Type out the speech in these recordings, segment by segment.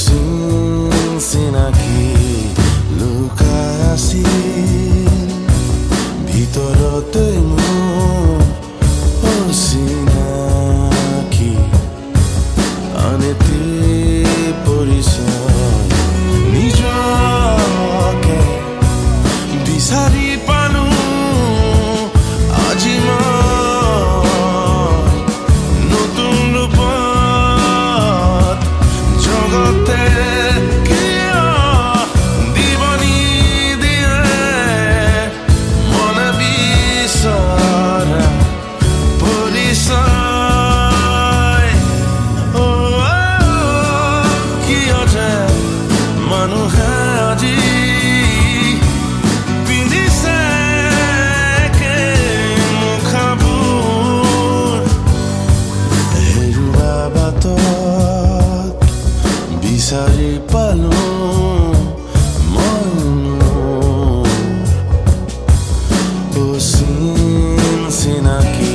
চিনাকি লুকাই আছিল ভিতৰতে মোৰ অচিনাকি আনতি পৰিচয় নিজকে বিচাৰি পালো আজি মই নতুন ৰূপত জগতে কিয় দিবনি দিয়ে মনে বিচৰা পৰিচয় কিয় যে মানুহে আজি পিন্ধিছে মুখাবোৰ হেৰুৱা বাটত বিচাৰি পালো চিনাকি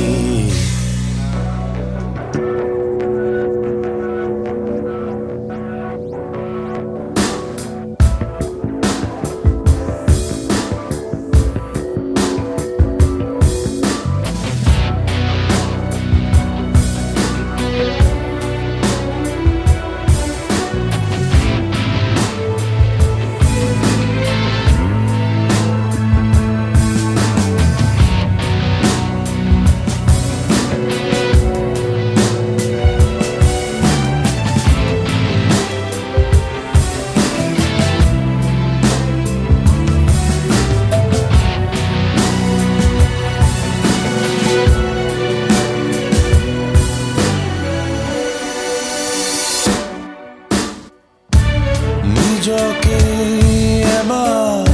নিজকে এবাৰ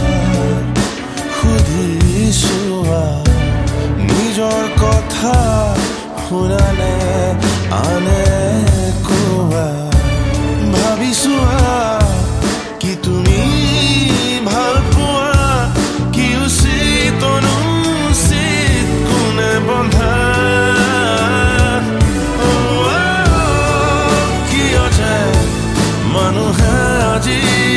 সুধিছো নিজৰ কথা শুনালে আনে কোৱা ভাবিছো কি তুমি ভাল পোৱা কি উচিত অনুচিত কোনে বন্ধা কিয় যে মানুহে আজি